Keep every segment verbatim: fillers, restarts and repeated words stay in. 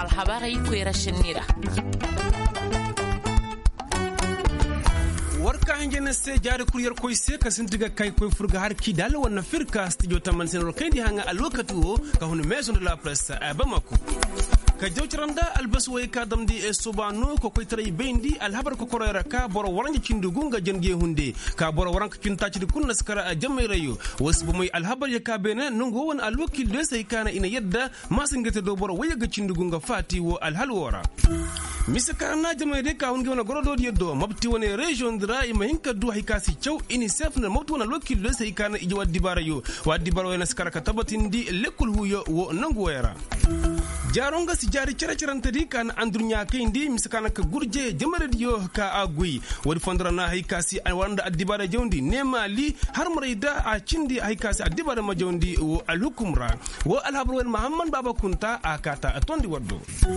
alhabarai ko rashin nira warka hangene se jare kuriyar koy se ka sintiga kay koy furga har ki dal wonna firka studio taman sen ro kaydi hanga alwakatu ka hunu maison de la presse a Bamako ka jawtiranda albas way ka damdi e subanu ko koy tray bendi alhabar ko korera ka boro warangi cindugunga jenge hunde ka boro waranka cintaci de kunna skara a jamme rayo wasbu moy alhabar ya ka bena nungo won alwakil de say kana ina yedda masingete do boro wayaga cindugunga fati wo alhalwora misakana jamme de ka hunge wona gorodo yeddo mabti woni region dra ima hinka du hikasi chaw unicef na mabti wona lokil de say kana iji waddi barayo waddi baro wona skara ka tabatindi lekul huyo wo nangu wera jaronga si jari cere cerantadi kan andrunya kayndi misakana ka gurje jamaradiyo ka agui wadi fondrana haykasi wanda addibara jawndi nemali har marayda a cindi haykasi addibara ma jawndi wo alhukumra wo alhabru muhammad baba kunta akata atondi waddo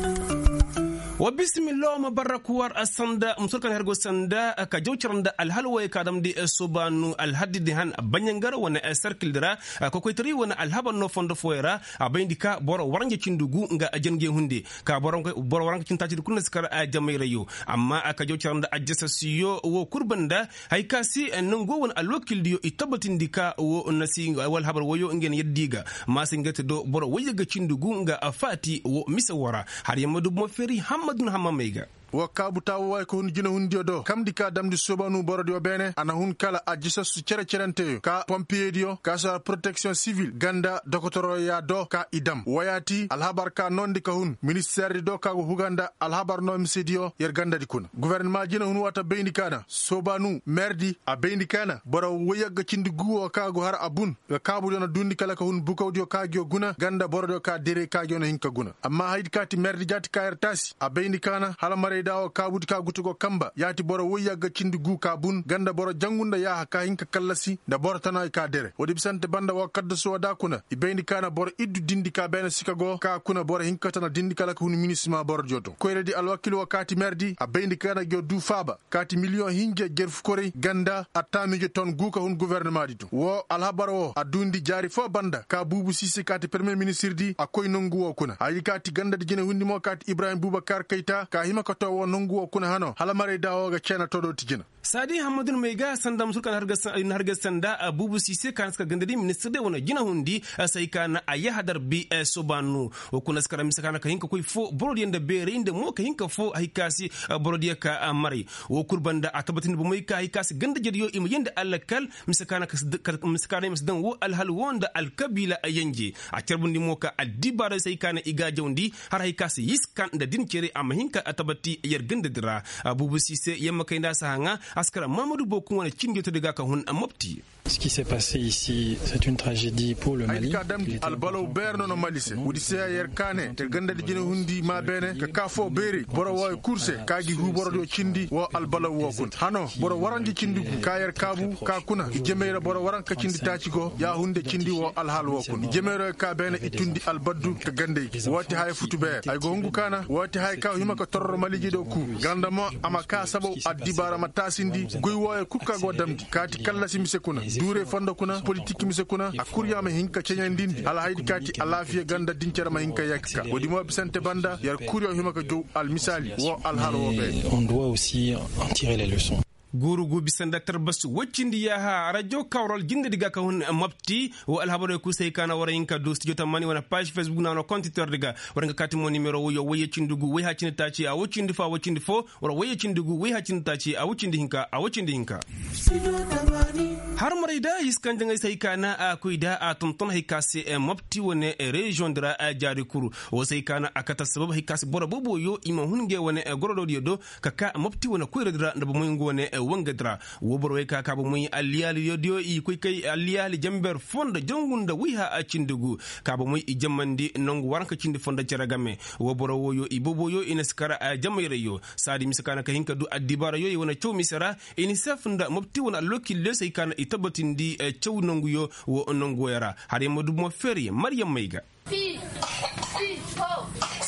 wa bismillah ma barakuwar asanda musulkan hergo sanda ka jawciranda alhalwa ka damdi subanu alhaddidi han banyangar wana circle dira ko koytari wana alhaban no fondo foera abayndika boro waranje cindugu nga ajenge hunde ka boro boro waranga cintaci kunna skar a jamayrayo amma aka jawciranda ajjasa siyo wo kurbanda haykasi nango won alwakil diyo itabatindika wo nasi wal habar woyo ngen yeddiga masingete do boro wayaga cindugu nga afati wo misawara har yamadu mo feri Hamadou Hamamega wakabu tawo way ko hun jina hun diodo kamdi ka damdi sobanu borodio bene ana hun kala ajisa su cere cerante ka pompier dio ka sa protection civile ganda dokotoro ya do ka idam wayati alhabar ka nondi ka hun ministère do ka huganda alhabar no msidio yer ganda di kuna gouvernement jina hun wata bendi kana sobanu merdi a bendi kana boro woyaga cindi guwo ka go har abun ka bu dona dundi kala ka hun bukawdio ka gyo guna ganda borodio ka dere ka gyo no hinka guna amma haydi kati merdi jati ka ertasi a bendi kana hala dawo kabuti ka gutugo kamba yati boro woyaga cindi gu kabun ganda boro jangunda ya ka hinka kallasi da boro tana ka dere wodi bisante banda wa kadda so da kuna ibendi kana boro iddu dindi ka bena sikago ka kuna boro hinka tana dindi kala ko hunu ministre boro joto ko redi alwakil wakati merdi abendi kana go du faba kati million hinje gerf kore ganda atami je ton gu ka hun gouvernement ditu wo alhabaro adundi jari fo banda ka bubu sisi kati premier ministre di akoy nongu wo kuna ayi kati ganda di jene hundi mo kati Ibrahim Boubacar Keita ka hima ko wo nongu kuna hano halamare dawo ga chena todo tijina sadi hamadun mega sanda musulkan harga harga sanda abubu sise kan ska gandadi ministre de wona jina hundi sai kana aya hadar bi sobanu o kuna skara misakana ka hinka koy fo borodi ende bere inde mo ka hinka fo hikasi borodi ka mari o kurbanda atabatin bu moy ka hikasi ganda jediyo im yende alakal misakana ka misakana misdan wo alhal wonda alkabila ayanje a cerbundi mo ka adibara sai kana iga jawndi har hikasi yiskan da din cere am hinka atabati yer ganda dira abubu sise yamma kayda sahanga askara Mamadou Bokou wona cingeto de gaka hun mopti. Ce qui s'est passé ici, c'est une tragédie pour le Mali. Albalo berno no malise udise yer kane te ganda de jine hundi ma bene ka kafo beri boro wa kurse kagi hu boro do cindi wo albalo wo kun hano boro warandi cindi ka yer kabu ka kuna jemere boro waran ka cindi taci go ya hunde cindi wo alhal wo kun jemere ka bene itundi albaddu ka gande wati hay futu ber ay go hungu kana wati hay ka hima ko torro maliji do ku ganda mo amaka sabo adibara matasindi goy wo kuka go damdi kati kala simise kuna dure fanda kuna politique mise kuna akurya ma hinka cenya ndindi ala haydi kati alafiya ganda dincara ma hinka yakka wodi mo bisante banda yar kuryo himaka jow al misali wo al halo be on doit aussi en tirer les leçons. guru gubi sandatar basu wacindi ya ha radio kawrol jinde diga ka hun mapti wo alhabaro ku sey kana wara inka do studio tamani wana page facebook na no compte Twitter diga wara kati mo numero wo yo waye cindugu way ha cintaci a wacindi fa wacindi fo wara waye cindugu way ha cintaci a wacindi hinka a wacindi hinka har marida iskan jangay sey kana a kuida a tonton hikasi mapti wone region dra a jari kuru wo sey kana akata sabab hikasi bora bobo yo ima hunge wone gorodo diodo kaka mapti wona kuira dra ndabo moy ngone wangadra woboro ka ka muy aliyali yodio i kuy kay aliyali jamber fonda jangunda wiha a cindugu ka muy i jamandi nongu waranka cindi fonda ceragame woboro woyo i bobo yo inaskara a jamayre yo sadi misakana ka hinka du adibara yo wona chow misara unicef nda mopti wona lokki lesay kana itabatindi chow nongu yo wo nongu yara hade modu mo feri maryam mayga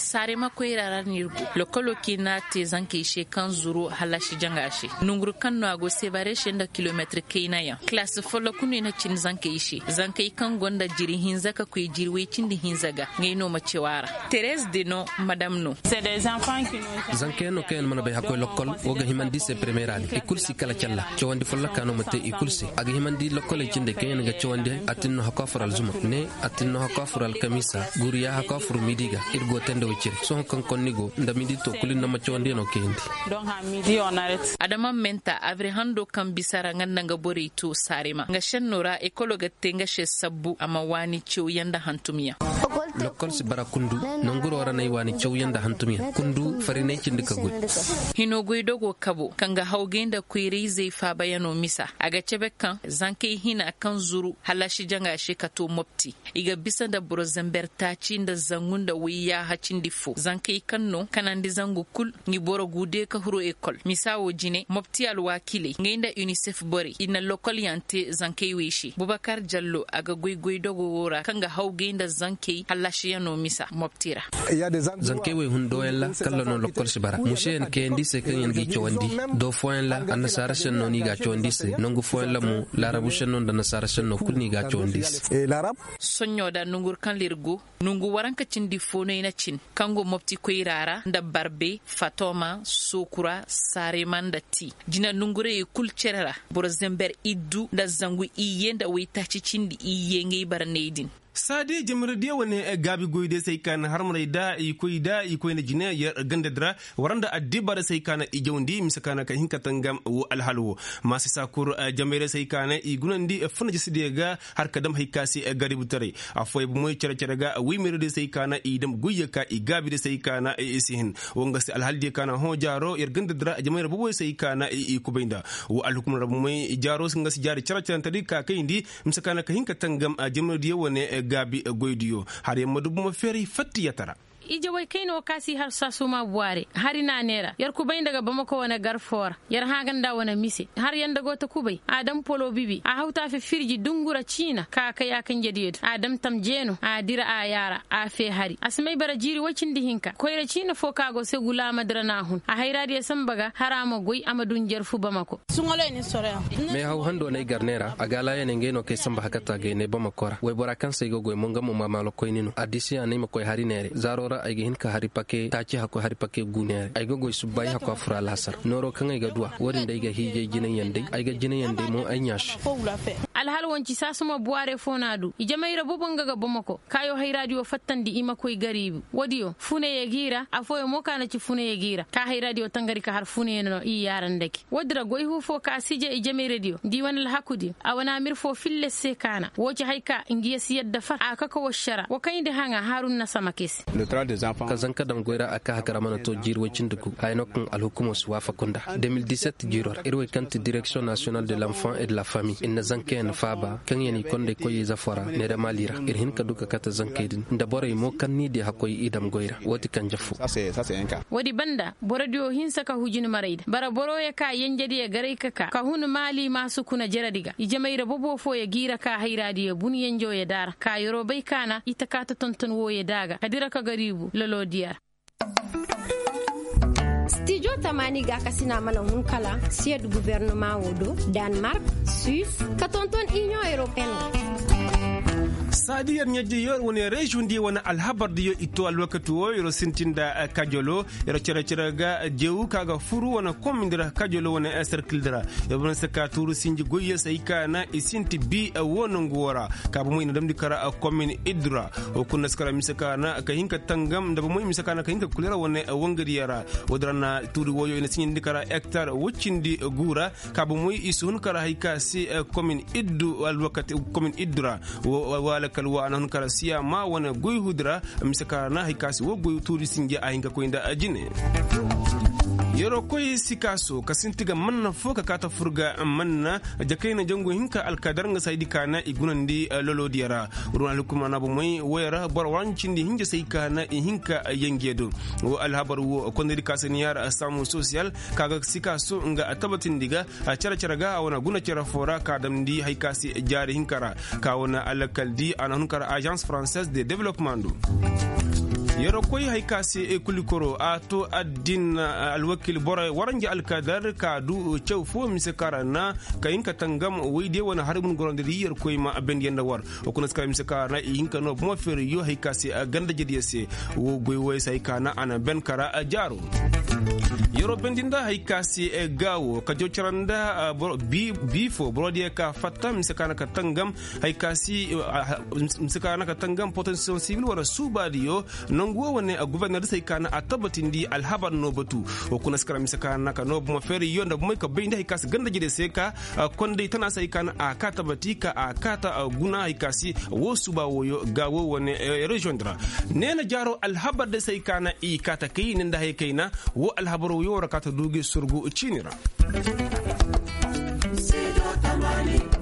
sare makoirara nirgu lokolo kina te zanke she kan zuru halashi jangashi nungur kan no ago separation da kilometer kaina ya class folo kunu na cin zanke ishi zanke kan gonda jiri hinzaka ku jirwe cin di hinzaga ngai no macewara Thérèse Deno madame no c'est des enfants qui zanke no ken mana bay hakoy lokol woga himandi se premierali e kulsi kala challa cewandi folla kano mate e kulsi aga himandi lokol e cinde ken ga cewandi atinno hakafral zuma ne atinno hakafral kamisa guriya hakafru midiga irgo tende wicir son kan konnigo ndamidi to kulin na macewandi no kendi donc ha midi on arrête adama menta avre hando kan bisara nganda nga bori to sarema nga shennora ekologa tenga she sabbu ama wani cew yanda hantumiya lokol si bara kundu nonguro wara nay wani cew yanda hantumiya kundu farine cindi ka gud hino goidogo kabo kanga hawgenda kuiri zai fa bayano misa aga cebe kan zanke hina kan zuru halashi janga she kato mopti iga bisa da brozember taci da zangunda wiya hacin difo zanke kanno kanandi zangu kul ngi boro gude ka huro ekol misawo jine mopti alwakile ngenda UNICEF bori ina lokol yante zanke wishi Bubakar Jallo aga goigoidogo wora kanga hawgenda zanke halashi yano misa moptira zanke we hundo ella kallo no lokol sibara mushen ke ndise kan yangi chowandi do foen la anasara shenno ni ga chondise nongu foen la mu larabu shenno da nasara shenno kulni ga chondise e larab sonyo da nungur kan lirgu nungu waranka cindi fono ina cin kango mopti koirara nda barbe fatoma sokura sareman da ti jina nungure e kulcerera borozember iddu da zangu iye da wita cindi iye ngai barneidin sade jamradiya wane gabi goyde sai kan harmara da ikoy da ikoy na jina ya ganda dra waranda addiba da sai kana igewndi misakana ka hinka tangam wo alhalwo masu sakur jamere sai kana igunandi funa jiside ga har kadam haykasi garibu tare afoy bu moy cere cere ga wi mere de sai kana idam guyya ka igabi da sai kana isihin wonga si alhaldi kana ho jaro yar ganda dra jamere bu sai kana ikubinda wo alhukum rabu moy jaro singa si jari cere cere tadi ka kayindi misakana ka hinka tangam jamradiya wane gabi goydiyo har yamma dubu maferi fatti yatara ije way kaino kasi har sasuma buare hari na nera yar kubai daga bamako wana garfora yar haganda wana mise har yanda gota kubai adam polo bibi a hauta fi firji dungura china ka kaya kan jediyed adam tam jeno a dira a yara a fe hari asmai bara jiri wacin dihinka koyra china fo kago se gula madrana hun a hayradi ya sambaga harama goy amadun jarfu bamako sungalo ni sore me haw hando nay garnera agala yene ngeno ke samba hakata ge ne bamakora way bora kan sey go goy monga mo mamalo koynino adisi anay makoy hari nere zarora ay hin ka hari pake taci hako hari pake gunere ay gogo subai hako afra lasar noro kan ay ga duwa wodin da ga hije jinin yande ay ga jinin yande mo ay nyash alhal wanci sasuma buare fonadu ijamayra bobonga ga bomako kayo hay radio fattandi ima koy garibi wodiyo fune ye gira afoyo mo kana ci fune ye gira ka hay radio tangari ka har fune no i yarandeki wodira goy hu fo ka sije ijamay radio diwan al hakudi awana mir fo fille se kana woci hayka ingiya siyadda fa akaka washara wakayde hanga harun na samakesi kazan kadam goira aka hakara mana to jirwe cinduku aynokun alhukumo suwafa kunda deux mille dix-sept jiror irwe kanti direction nationale de l'enfant et de la famille inna zanken faba kan yani konde koyi zafara ne da malira irhin kaduka kata zankedin da bore mo kanni de hakoy idam goira woti kan jafu wodi banda boradio hinsa ka hujin maraida bara boro ya ka yenjedi ya garai kaka ka hunu mali masu kuna jaradiga ijamaira bobo fo ya gira ka hayradi ya bun yenjo ya dara ka yoro bai kana ita ka ta tonton wo ya daga kadira ka garibu lolo diyar studio tamani ga kasina mana hun kala sied gouvernement wodo Denmark Suisse ka tonton Union Européenne sadiyar nyaje yor woni region di wona alhabar di yo ito alwakatu o yoro sintinda kajolo yoro cere cere ga jewu kaga furu wona komindira kajolo wona circle dira yobon saka turu sinji goye sayka na isinti bi wono ngora ka bu moyna damdi kara commune idra o kunna skara misaka na ka hinka tangam da bu moy misaka na ka hinka kulera wona wongari yara wodrana turu woyo ina sinji kara hectare woccindi gura ka bu moy isun kara hayka si commune iddu alwakati commune idra wala kalwa anan kara siya ma wana goy hudra misaka na hikasi wo goy turi singe a hinga ko inda ajine yoro koy sikaso kasintiga manna foka kata furga manna jakayna jango hinka alkadar nga saydi kana igunandi lolo diara urun alkuma na bo moy wera bor wancindi hinga saykana hinka yengedo wo alhabar wo kondiri kasaniyar samu social kaga sikaso nga tabatin diga cara cara ga wana guna cara fora kadamdi haykasi jari hinkara ka wana alkaldi anan kara agence française de développement do yero koy hay kasi e kulikoro ato addin alwakil bora warangi alkadar ka du cew fo mi se karana kayin ka tangam weyde wona harbun goronde yer koy ma ben yenda war o kunas kala mi se karana yinka no mo fer yo hay kasi ganda jediyese wo goy way say kana ana ben kara jaro yero bendinda hay kasi e gawo ka joceranda bi bifo brodi ka fatta mi se kana ka tangam hay kasi mi se kana ka tangam potential civil wara subadiyo nongo wone a gouverneur sai kana a tabbatindi alhabar no batu o kuna skara mi se kana ka no mo feri yonda mo ka beyndi hay kasi ganda jide se ka konde tana sai kana a ka tabbati ka a kata guna hay kasi wo suba woyo gawo wone rejoindra nena jaro alhabar de sai kana i kata kayin nda hay kaina wo alhabar yo rakata duge surgu cinira.